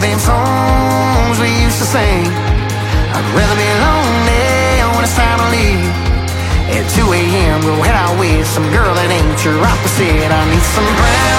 them songs we used to sing. I'd rather be lonely when it's time to leave. At 2 a.m. we'll head out with some girl that ain't your opposite. I need some brown